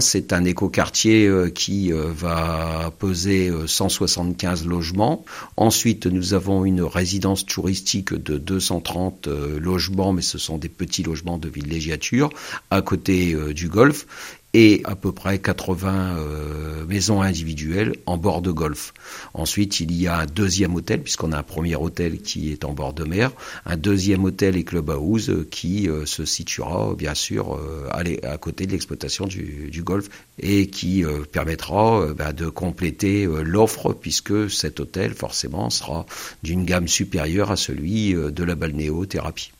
C'est un écoquartier qui va peser 175 logements. Ensuite, nous avons une résidence touristique de 230 logements, mais ce sont des petits logements de villégiature, à côté du golfe, et à peu près 80 maisons individuelles en bord de golfe. Ensuite, il y a un deuxième hôtel, puisqu'on a un premier hôtel qui est en bord de mer, un deuxième hôtel et clubhouse qui se situera bien sûr à côté de l'exploitation du golfe et qui permettra de compléter l'offre, puisque cet hôtel forcément sera d'une gamme supérieure à celui de la balnéothérapie.